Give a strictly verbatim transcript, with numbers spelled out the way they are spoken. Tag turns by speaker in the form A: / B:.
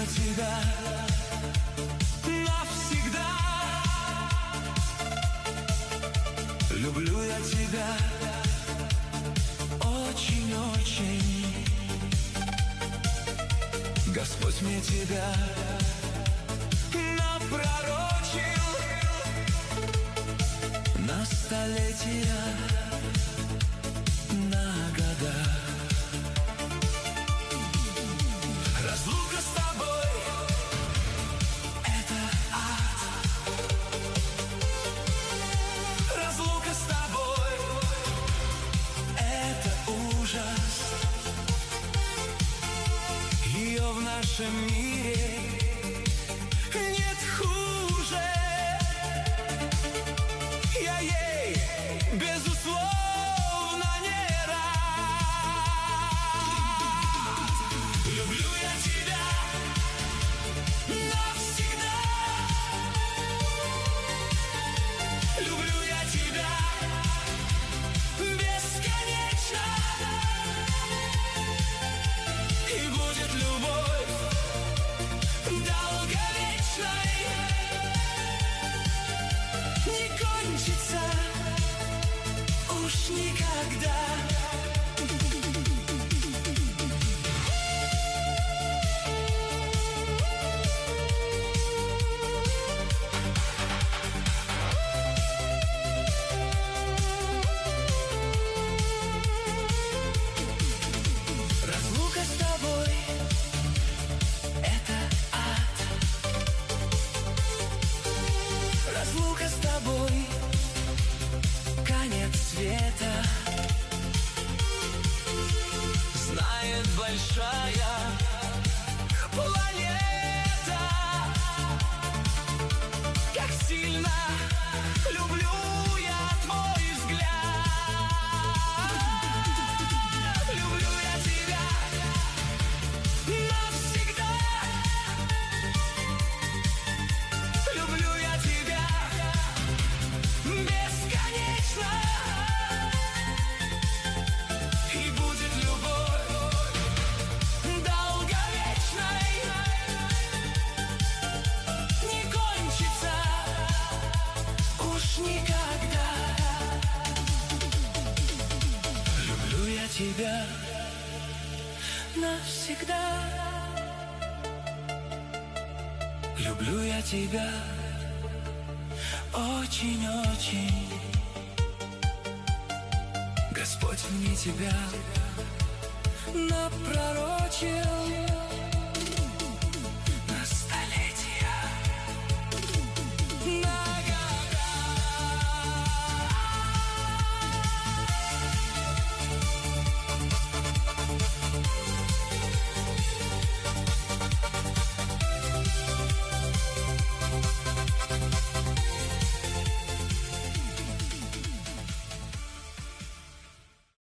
A: тебя навсегда. Люблю я тебя очень-очень. Господь мне тебя напророчил на столетия, на года. Разлука с тобой — это ад. Разлука с тобой — это ужас. Ее в нашем мире нет хуже. Я ей безусловно не рад. Люблю я тебя навсегда. Люблю я тебя бесконечно. И будет любовь долговечной. Не кончится уж никогда. Разлука с тобой — это ад. Разлука с тобой — конец света. Знает большая планета, как сильно люблю я твой взгляд. Люблю я тебя навсегда. Люблю я тебя бесконечно. И будет любовь долговечной. Не кончится уж никогда. Люблю я тебя навсегда. Люблю я тебя очень-очень. Господь мне тебя напророчил